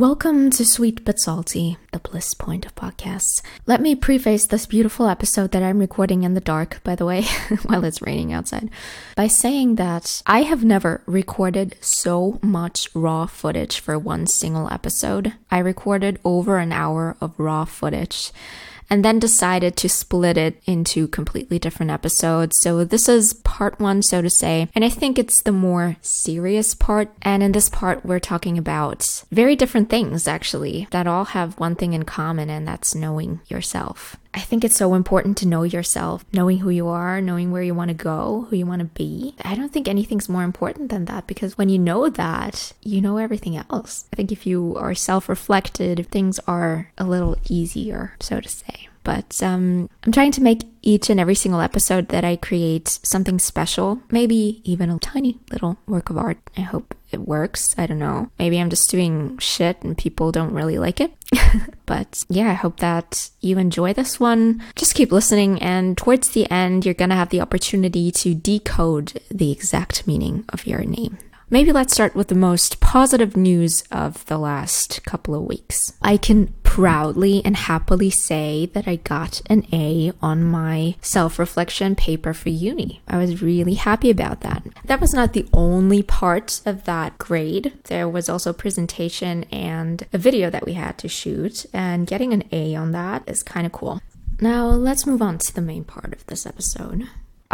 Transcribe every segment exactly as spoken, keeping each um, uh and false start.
Welcome to Sweet But Salty, the bliss point of podcasts. Let me preface this beautiful episode that I'm recording in the dark, by the way, while it's raining outside, by saying that I have never recorded so much raw footage for one single episode. I recorded over an hour of raw footage and then decided to split it into completely different episodes. So this is part one, so to say, and I think it's the more serious part. And in this part, we're talking about very different things, actually, that all have one thing in common, and that's knowing yourself. I think it's so important to know yourself, knowing who you are, knowing where you want to go, who you want to be. I don't think anything's more important than that, because when you know that, you know everything else. I think if you are self-reflected, things are a little easier, so to say. But um, I'm trying to make each and every single episode that I create something special, maybe even a tiny little work of art. I hope it works. I don't know. Maybe I'm just doing shit and people don't really like it. But yeah, I hope that you enjoy this one. Just keep listening, and towards the end, you're gonna have the opportunity to decode the exact meaning of your name. Maybe let's start with the most positive news of the last couple of weeks. I can proudly and happily say that I got an A on my self-reflection paper for uni. I was really happy about that. That was not the only part of that grade. There was also a presentation and a video that we had to shoot, and getting an A on that is kind of cool. Now let's move on to the main part of this episode.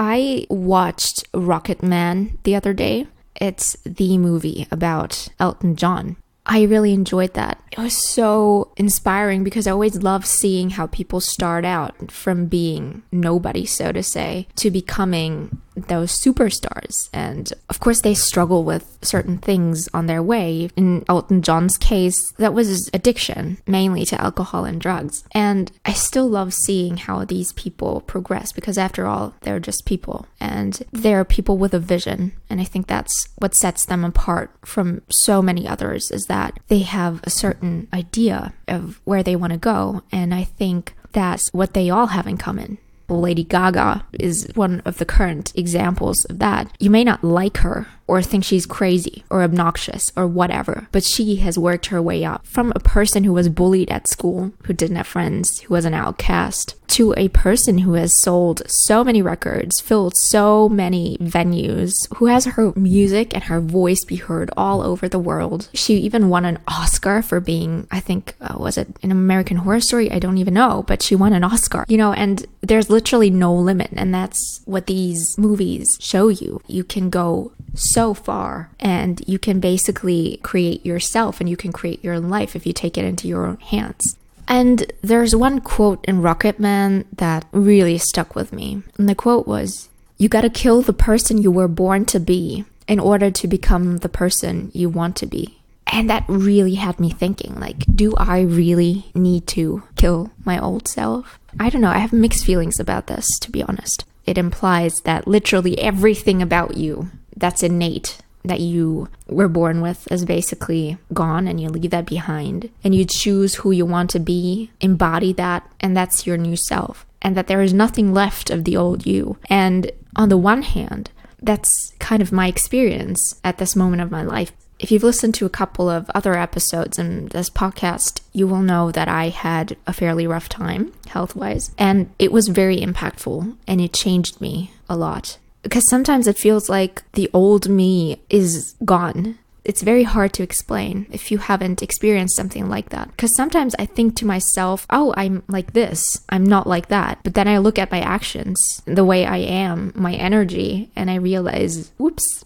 I watched Rocket Man the other day. It's the movie about Elton John. I really enjoyed that. It was so inspiring because I always love seeing how people start out from being nobody, so to say, to becoming those superstars. And of course, they struggle with certain things on their way. In Elton John's case, that was his addiction, mainly to alcohol and drugs. And I still love seeing how these people progress, because after all, they're just people. And they're people with a vision. And I think that's what sets them apart from so many others, is that they have a certain idea of where they want to go. And I think that's what they all have in common. Lady Gaga is one of the current examples of that. You may not like her or think she's crazy or obnoxious or whatever, but she has worked her way up from a person who was bullied at school, who didn't have friends, who was an outcast, to a person who has sold so many records, filled so many venues, who has her music and her voice be heard all over the world. She even won an Oscar for being, I think, uh, was it an American Horror Story? I don't even know, but she won an Oscar, you know, and there's literally no limit. And that's what these movies show you. You can go so far, and you can basically create yourself, and you can create your own life if you take it into your own hands. And there's one quote in Rocket Man that really stuck with me. And the quote was, "You gotta kill the person you were born to be in order to become the person you want to be." And that really had me thinking, like, do I really need to kill my old self? I don't know. I have mixed feelings about this, to be honest. It implies that literally everything about you that's innate, that you were born with, is basically gone, and you leave that behind. And you choose who you want to be, embody that, and that's your new self. And that there is nothing left of the old you. And on the one hand, that's kind of my experience at this moment of my life. If you've listened to a couple of other episodes in this podcast, you will know that I had a fairly rough time, health-wise. And it was very impactful, and it changed me a lot. Because sometimes it feels like the old me is gone. It's very hard to explain if you haven't experienced something like that. Because sometimes I think to myself, oh, I'm like this. I'm not like that. But then I look at my actions, the way I am, my energy, and I realize, whoops,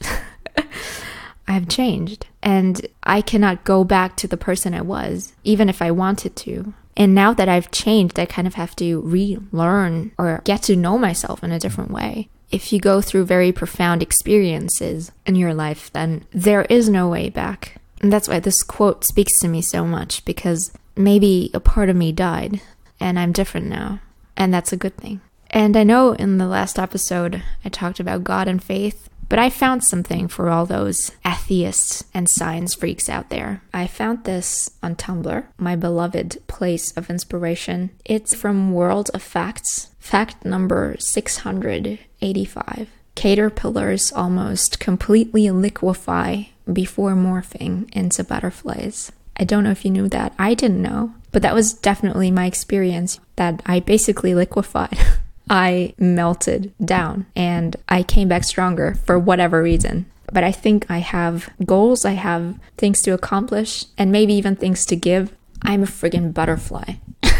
I have changed. And I cannot go back to the person I was, even if I wanted to. And now that I've changed, I kind of have to relearn or get to know myself in a different way. If you go through very profound experiences in your life, then there is no way back. And that's why this quote speaks to me so much, because maybe a part of me died and I'm different now. And that's a good thing. And I know in the last episode I talked about God and faith, but I found something for all those atheists and science freaks out there. I found this on Tumblr, my beloved place of inspiration. It's from World of Facts, fact number six hundred eighty-five. Caterpillars almost completely liquefy before morphing into butterflies. I don't know if you knew that. I didn't know. But that was definitely my experience, that I basically liquefied. I melted down and I came back stronger for whatever reason. But I think I have goals, I have things to accomplish, and maybe even things to give. I'm a friggin' butterfly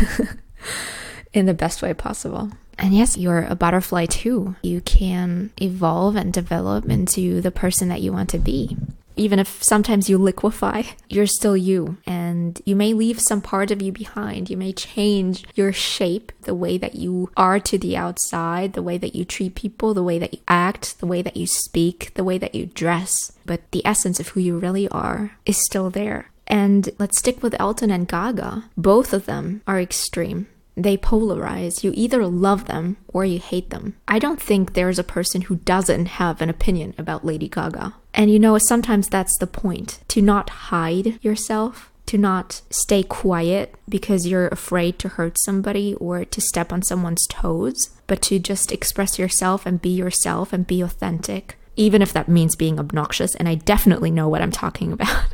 in the best way possible. And yes, you're a butterfly too. You can evolve and develop into the person that you want to be. Even if sometimes you liquefy, you're still you. And you may leave some part of you behind. You may change your shape, the way that you are to the outside, the way that you treat people, the way that you act, the way that you speak, the way that you dress. But the essence of who you really are is still there. And let's stick with Elton and Gaga. Both of them are extreme. They polarize. You either love them or you hate them. I don't think there's a person who doesn't have an opinion about Lady Gaga. And you know, sometimes that's the point. To not hide yourself, to not stay quiet because you're afraid to hurt somebody or to step on someone's toes, but to just express yourself and be yourself and be authentic, even if that means being obnoxious. And I definitely know what I'm talking about.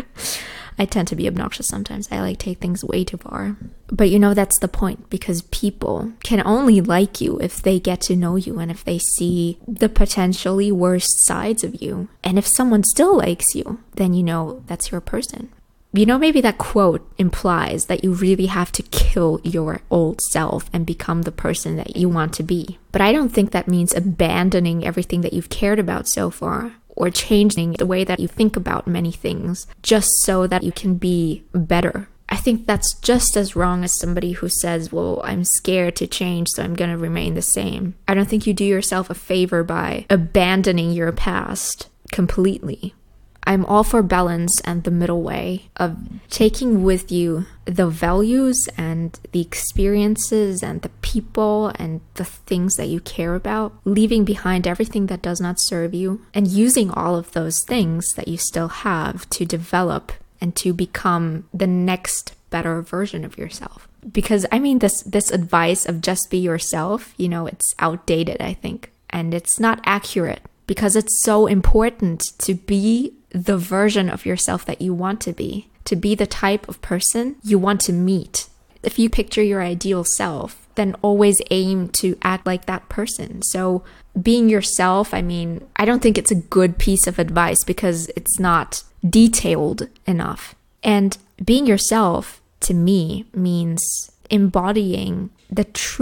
I tend to be obnoxious sometimes. I like take things way too far. But you know, that's the point, because people can only like you if they get to know you and if they see the potentially worst sides of you. And if someone still likes you, then you know that's your person. You know, maybe that quote implies that you really have to kill your old self and become the person that you want to be. But I don't think that means abandoning everything that you've cared about so far, or changing the way that you think about many things just so that you can be better. I think that's just as wrong as somebody who says, well, I'm scared to change, so I'm going to remain the same. I don't think you do yourself a favor by abandoning your past completely. I'm all for balance and the middle way of taking with you the values and the experiences and the people and the things that you care about, leaving behind everything that does not serve you, and using all of those things that you still have to develop and to become the next better version of yourself. Because I mean, this this advice of just be yourself, you know, it's outdated, I think, and it's not accurate, because it's so important to be the version of yourself that you want to be, to be the type of person you want to meet. If you picture your ideal self, then always aim to act like that person. So being yourself, I mean, I don't think it's a good piece of advice because it's not detailed enough. And being yourself, to me, means embodying the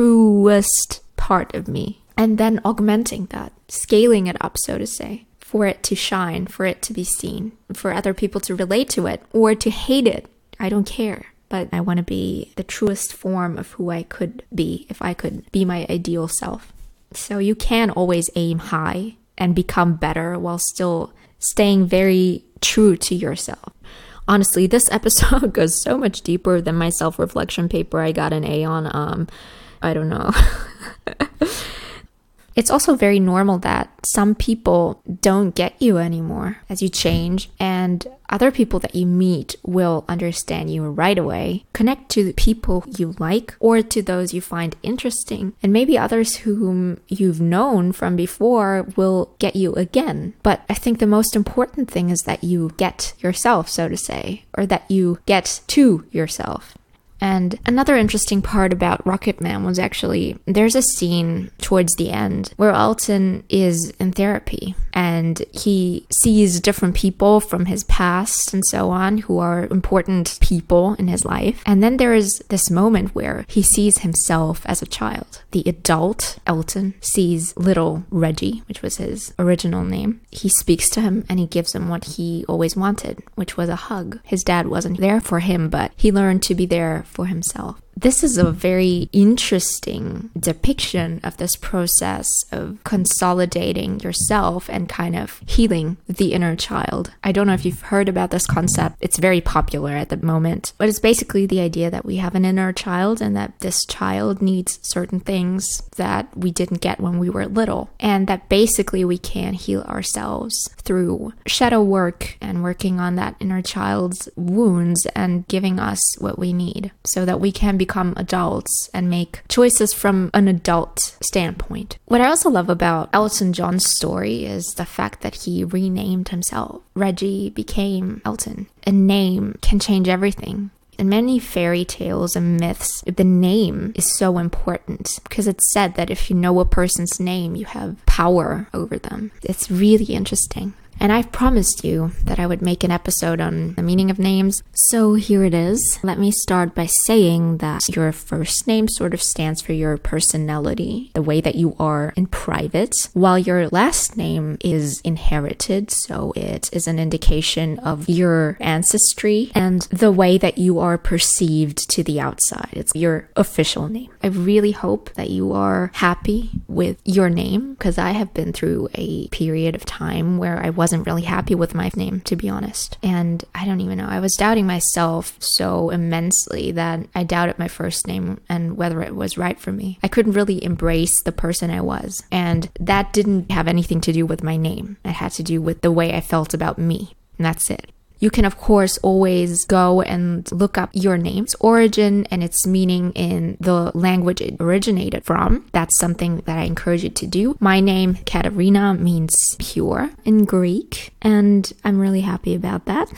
truest part of me and then augmenting that, scaling it up, so to say, for it to shine, for it to be seen, for other people to relate to it or to hate it. I don't care, but I want to be the truest form of who I could be if I could be my ideal self. So you can always aim high and become better while still staying very true to yourself. Honestly, this episode goes so much deeper than my self-reflection paper I got an A on. Um, I don't know. It's also very normal that some people don't get you anymore as you change, and other people that you meet will understand you right away, connect to the people you like or to those you find interesting, and maybe others whom you've known from before will get you again. But I think the most important thing is that you get yourself, so to say, or that you get to yourself. And another interesting part about Rocketman was actually, there's a scene towards the end where Elton is in therapy and he sees different people from his past and so on who are important people in his life. And then there is this moment where he sees himself as a child. The adult, Elton, sees little Reggie, which was his original name. He speaks to him and he gives him what he always wanted, which was a hug. His dad wasn't there for him, but he learned to be there for himself. This is a very interesting depiction of this process of consolidating yourself and kind of healing the inner child. I don't know if you've heard about this concept. It's very popular at the moment, but it's basically the idea that we have an inner child and that this child needs certain things that we didn't get when we were little, and that basically we can heal ourselves through shadow work and working on that inner child's wounds and giving us what we need so that we can be become adults and make choices from an adult standpoint. What I also love about Elton John's story is the fact that he renamed himself. Reggie became Elton. A name can change everything. In many fairy tales and myths, the name is so important because it's said that if you know a person's name, you have power over them. It's really interesting. And I've promised you that I would make an episode on the meaning of names. So here it is. Let me start by saying that your first name sort of stands for your personality, the way that you are in private, while your last name is inherited. So it is an indication of your ancestry and the way that you are perceived to the outside. It's your official name. I really hope that you are happy with your name because I have been through a period of time where I wasn't really happy with my name, to be honest. And I don't even know. I was doubting myself so immensely that I doubted my first name and whether it was right for me. I couldn't really embrace the person I was. And that didn't have anything to do with my name. It had to do with the way I felt about me. And that's it. You can, of course, always go and look up your name's origin and its meaning in the language it originated from. That's something that I encourage you to do. My name, Katerina, means pure in Greek, and I'm really happy about that.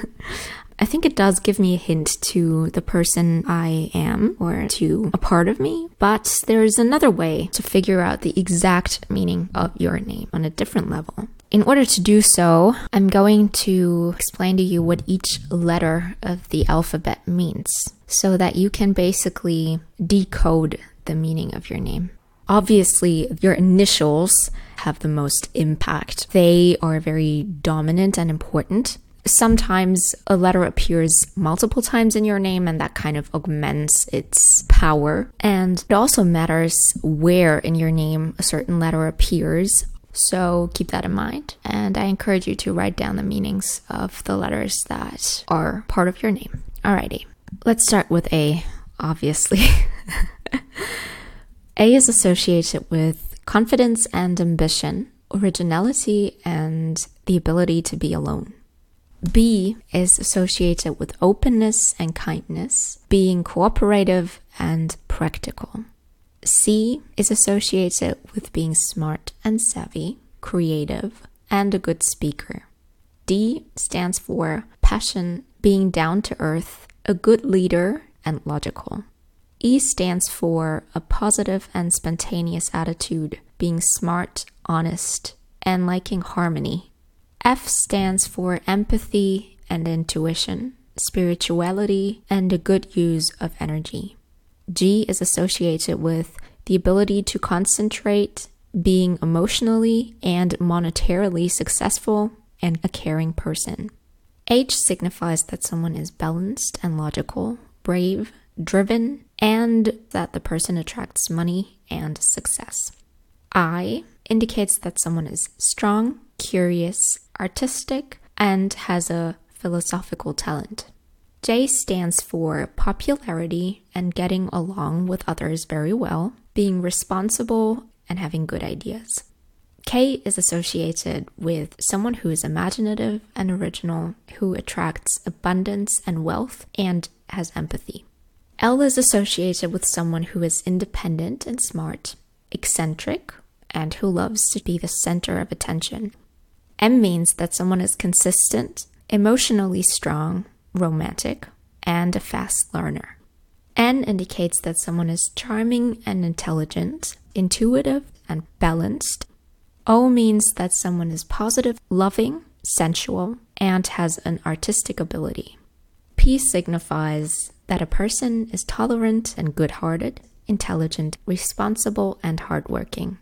I think it does give me a hint to the person I am or to a part of me, but there's another way to figure out the exact meaning of your name on a different level. In order to do so, I'm going to explain to you what each letter of the alphabet means so that you can basically decode the meaning of your name. Obviously, your initials have the most impact. They are very dominant and important. Sometimes a letter appears multiple times in your name and that kind of augments its power. And it also matters where in your name a certain letter appears. So keep that in mind. And I encourage you to write down the meanings of the letters that are part of your name. Alrighty, let's start with A, obviously. A is associated with confidence and ambition, originality, and the ability to be alone. B is associated with openness and kindness, being cooperative and practical. C is associated with being smart and savvy, creative, and a good speaker. D stands for passion, being down to earth, a good leader, and logical. E stands for a positive and spontaneous attitude, being smart, honest, and liking harmony. F stands for empathy and intuition, spirituality, and a good use of energy. G is associated with the ability to concentrate, being emotionally and monetarily successful, and a caring person. H signifies that someone is balanced and logical, brave, driven, and that the person attracts money and success. I indicates that someone is strong, curious, artistic, and has a philosophical talent. J stands for popularity and getting along with others very well, being responsible and having good ideas. K is associated with someone who is imaginative and original, who attracts abundance and wealth and has empathy. L is associated with someone who is independent and smart, eccentric, and who loves to be the center of attention. M means that someone is consistent, emotionally strong, romantic, and a fast learner. N indicates that someone is charming and intelligent, intuitive and balanced. O means that someone is positive, loving, sensual, and has an artistic ability. P signifies that a person is tolerant and good-hearted, intelligent, responsible, and hardworking.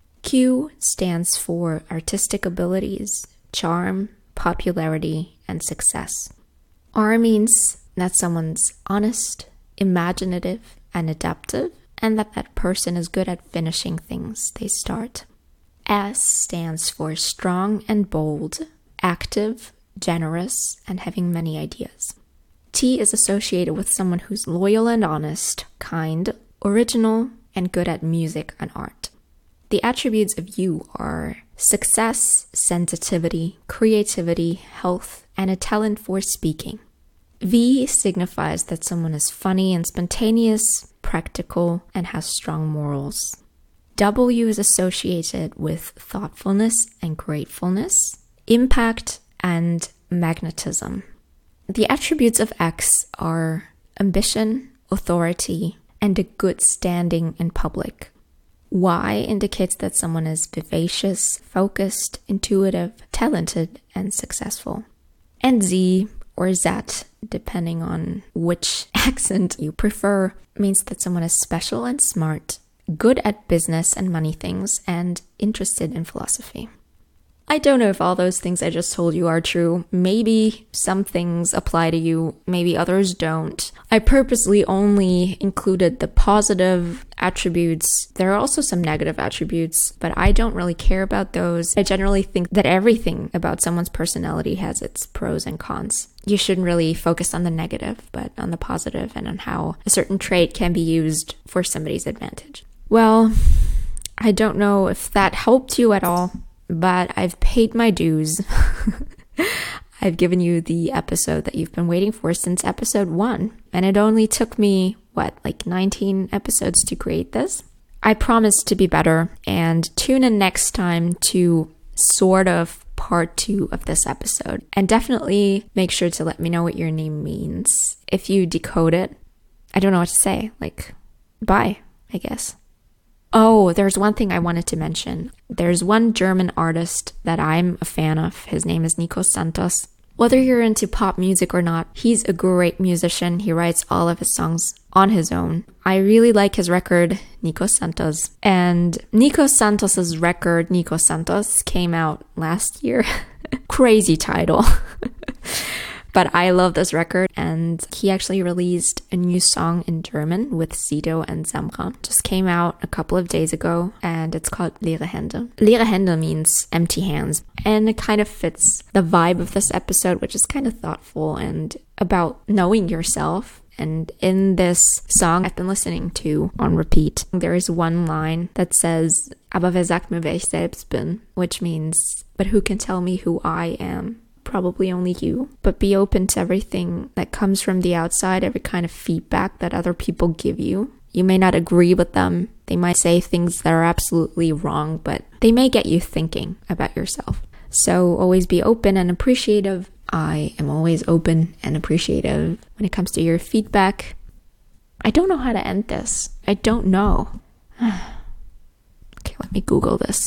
Q stands for artistic abilities, charm, popularity, and success. R means that someone's honest, imaginative, and adaptive, and that that person is good at finishing things they start. S stands for strong and bold, active, generous, and having many ideas. T is associated with someone who's loyal and honest, kind, original, and good at music and art. The attributes of you are success, sensitivity, creativity, health, and a talent for speaking. V signifies that someone is funny and spontaneous, practical, and has strong morals. W is associated with thoughtfulness and gratefulness, impact, and magnetism. The attributes of X are ambition, authority, and a good standing in public. Y indicates that someone is vivacious, focused, intuitive, talented, and successful. And Z, or Z, depending on which accent you prefer, means that someone is special and smart, good at business and money things, and interested in philosophy. I don't know if all those things I just told you are true. Maybe some things apply to you, maybe others don't. I purposely only included the positive attributes. There are also some negative attributes, but I don't really care about those. I generally think that everything about someone's personality has its pros and cons. You shouldn't really focus on the negative, but on the positive and on how a certain trait can be used for somebody's advantage. Well, I don't know if that helped you at all. But I've paid my dues. I've given you the episode that you've been waiting for since episode one. And it only took me, what, like nineteen episodes to create this? I promise to be better, and tune in next time to sort of part two of this episode. And definitely make sure to let me know what your name means. If you decode it, I don't know what to say. Like, bye, I guess. Oh, there's one thing I wanted to mention. There's one German artist that I'm a fan of. His name is Nico Santos. Whether you're into pop music or not, he's a great musician. He writes all of his songs on his own. I really like his record, Nico Santos. And Nico Santos's record, Nico Santos, came out last year. Crazy title. But I love this record, and he actually released a new song in German with Sido and Samra. Just came out a couple of days ago, and it's called Leere Hände. Leere Hände means empty hands, and it kind of fits the vibe of this episode, which is kind of thoughtful and about knowing yourself. And in this song I've been listening to on repeat, there is one line that says, "Aber wer sagt mir, wer ich selbst bin?" which means, but who can tell me who I am? Probably only you. But be open to everything that comes from the outside, every kind of feedback that other people give you. You may not agree with them. They might say things that are absolutely wrong, but they may get you thinking about yourself. So always be open and appreciative. I am always open and appreciative when it comes to your feedback. I don't know how to end this. I don't know. Okay, let me Google this.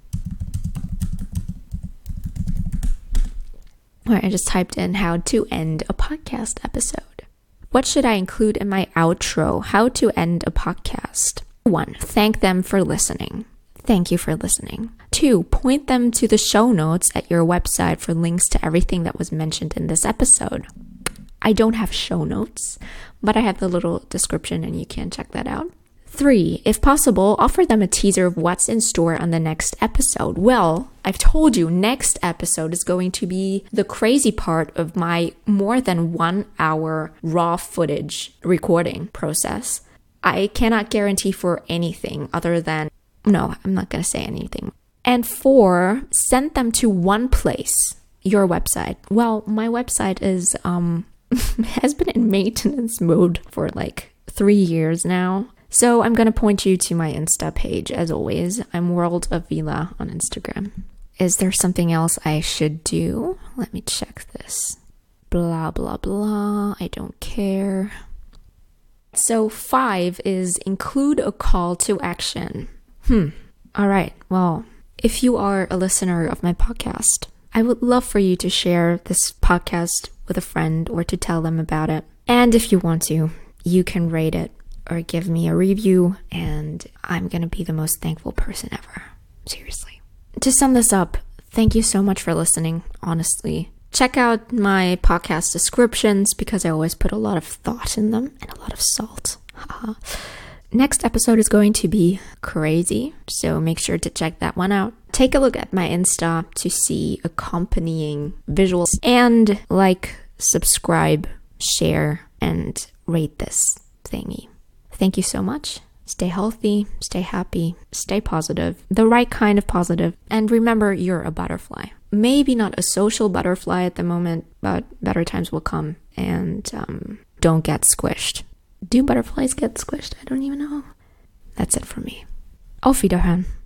I just typed in how to end a podcast episode. What should I include in my outro? How to end a podcast. One, thank them for listening. Thank you for listening. Two, point them to the show notes at your website for links to everything that was mentioned in this episode. I don't have show notes, but I have the little description and you can check that out. Three, if possible, offer them a teaser of what's in store on the next episode. Well, I've told you, next episode is going to be the crazy part of my more than one hour raw footage recording process. I cannot guarantee for anything other than, no, I'm not going to say anything. And four, send them to one place, your website. Well, my website is, um, has been in maintenance mode for like three years now. So I'm going to point you to my Insta page, as always. I'm World of Vila on Instagram. Is there something else I should do? Let me check this. Blah, blah, blah. I don't care. So five is include a call to action. Hmm. All right. Well, if you are a listener of my podcast, I would love for you to share this podcast with a friend or to tell them about it. And if you want to, you can rate it or give me a review, and I'm going to be the most thankful person ever. Seriously. To sum this up, thank you so much for listening, honestly. Check out my podcast descriptions because I always put a lot of thought in them and a lot of salt. Next episode is going to be crazy, so make sure to check that one out. Take a look at my Insta to see accompanying visuals, and like, subscribe, share, and rate this thingy. Thank you so much. Stay healthy, stay happy, stay positive, the right kind of positive, and remember you're a butterfly. Maybe not a social butterfly at the moment, but better times will come, and um, don't get squished. Do butterflies get squished? I don't even know. That's it for me. Auf Wiederhören.